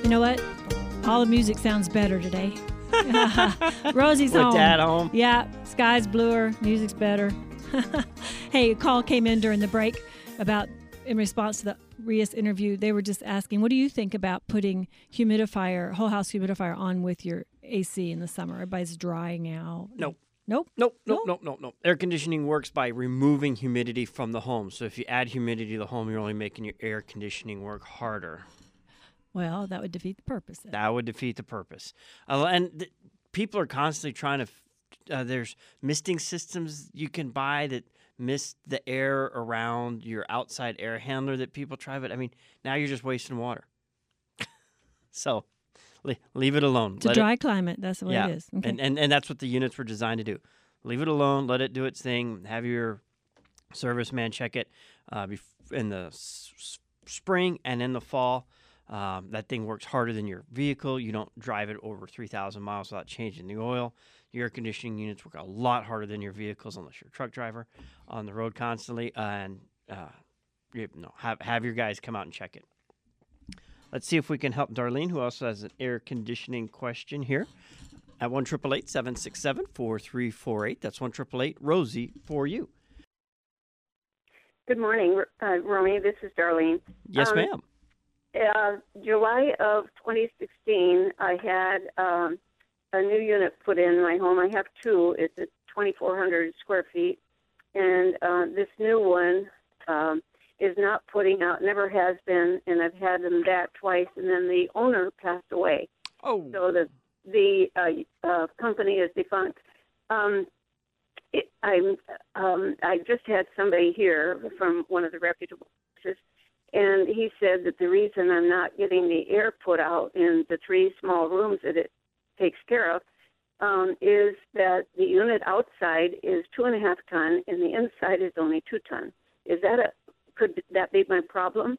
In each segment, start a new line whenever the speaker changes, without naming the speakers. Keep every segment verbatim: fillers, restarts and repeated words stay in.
know what? All the music sounds better today. Rosie's
With
home.
Dad home.
Yeah, sky's bluer, music's better. Hey, a call came in during the break about, in response to the Rios interview, they were just asking, what do you think about putting humidifier, whole house humidifier on with your A C in the summer? Everybody's drying out.
Nope.
Nope.
Nope, nope,
No?
nope, nope, nope. Air conditioning works by removing humidity from the home. So if you add humidity to the home, you're only making your air conditioning work harder.
Well, that would defeat the purpose then.
That would defeat the purpose. Uh, and th- people are constantly trying to, f- uh, there's misting systems you can buy that mist the air around your outside air handler that people try. But I mean, now you're just wasting water. So le- leave it alone.
It's a
Let
dry
it,
climate. That's what
yeah.
it is. Okay.
And, and, and that's what the units were designed to do. Leave it alone. Let it do its thing. Have your serviceman check it uh, bef- in the s- s- spring and in the fall. Um, that thing works harder than your vehicle. You don't drive it over three thousand miles without changing the oil. Your air conditioning units work a lot harder than your vehicles unless you're a truck driver on the road constantly. Uh, and uh, you know, have, have your guys come out and check it. Let's see if we can help Darlene, who also has an air conditioning question here, at one eight eight eight, seven six seven, four three four eight. That's one eight eight eight, Rosie, for you.
Good morning, uh, Romy. This is Darlene.
Yes,
um,
ma'am.
Uh, July of twenty sixteen, I had um, a new unit put in my home. I have two. It's at twenty-four hundred square feet. And uh, this new one um, is not putting out, never has been, and I've had them back twice, and then the owner passed away.
Oh.
So the the uh, uh, company is defunct. Um, it, I'm, um, I just had somebody here from one of the reputable places, and he said that the reason I'm not getting the air put out in the three small rooms that it takes care of um, is that the unit outside is two and a half ton and the inside is only two ton. Is that a, could that be my problem?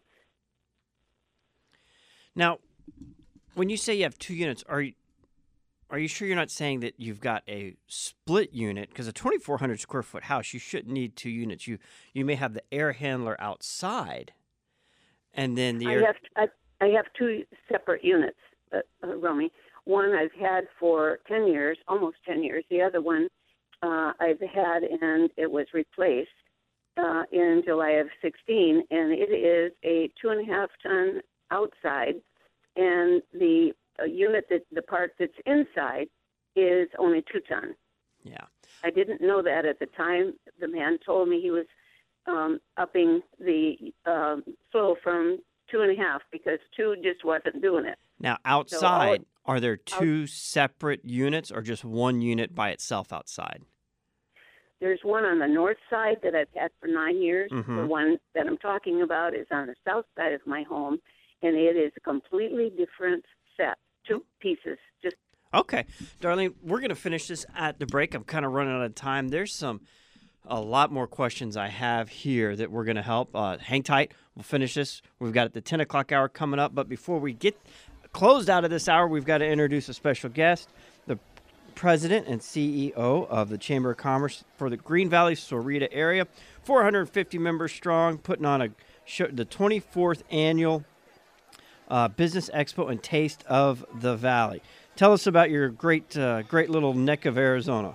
Now, when you say you have two units, are you, are you sure you're not saying that you've got a split unit? Because a twenty-four hundred square foot house, you shouldn't need two units. You you may have the air handler outside, and then the
I
air...
have I, I have two separate units, uh, uh, Romy. One I've had for ten years, almost ten years. The other one uh, I've had, and it was replaced uh, in July of sixteen, and it is a two and a half ton outside, and the uh, unit that the part that's inside is only two ton.
Yeah.
I didn't know that at the time. The man told me he was um, upping the um, flow from two and a half because two just wasn't doing it.
Now, outside,
So
are there two separate units or just one unit by itself outside?
There's one on the north side that I've had for nine years.
Mm-hmm.
The one that I'm talking about is on the south side of my home, and it is a completely different set, two pieces. Just
Okay. Darlene, we're going to finish this at the break. I'm kind of running out of time. There's some, a lot more questions I have here that we're going to help. Uh, hang tight. We'll finish this. We've got the ten o'clock hour coming up. But before we get closed out of this hour, we've got to introduce a special guest, the president and C E O of the Chamber of Commerce for the Green Valley Sahuarita area, four hundred fifty members strong, putting on a show, the twenty-fourth annual uh, Business Expo and Taste of the Valley. Tell us about your great, uh, great little neck of Arizona.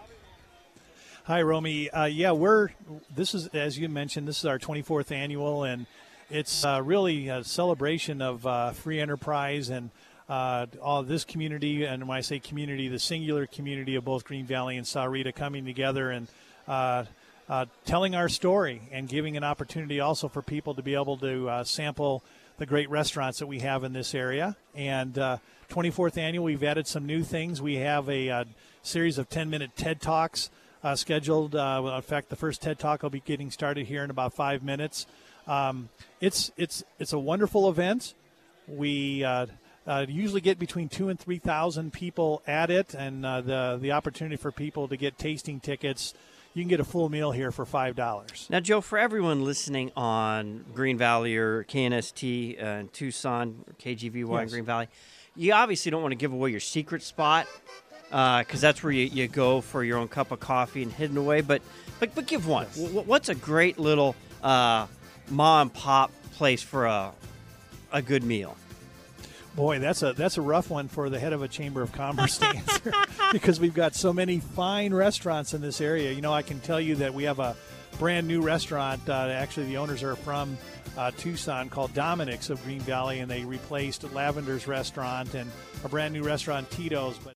Hi, Romy. Uh, yeah, we're. This is, as you mentioned, this is our twenty-fourth annual, and it's uh, really a celebration of uh, free enterprise and uh, all this community. And when I say community, the singular community of both Green Valley and Sahuarita coming together and uh, uh, telling our story and giving an opportunity also for people to be able to uh, sample the great restaurants that we have in this area. And uh, twenty-fourth annual, we've added some new things. We have a, a series of ten-minute TED Talks uh, scheduled. Uh, in fact, the first TED Talk will be getting started here in about five minutes. Um, it's it's it's a wonderful event. We uh, uh, usually get between two and three thousand people at it, and uh, the the opportunity for people to get tasting tickets. You can get a full meal here for five dollars.
Now, Joe, for everyone listening on Green Valley or K N S T uh, in Tucson, or K G V Y
Yes.
in Green Valley, you obviously don't want to give away your secret spot because uh, that's where you, you go for your own cup of coffee and hidden away. But but, but give one.
Yes.
W- what's a great little uh, mom and pop place for a a good meal?
Boy, that's a that's a rough one for the head of a Chamber of Commerce to answer because we've got so many fine restaurants in this area. You know, I can tell you that we have a brand new restaurant. Uh, actually, the owners are from uh, Tucson called Dominic's of Green Valley, and they replaced Lavender's restaurant and a brand new restaurant, Tito's. But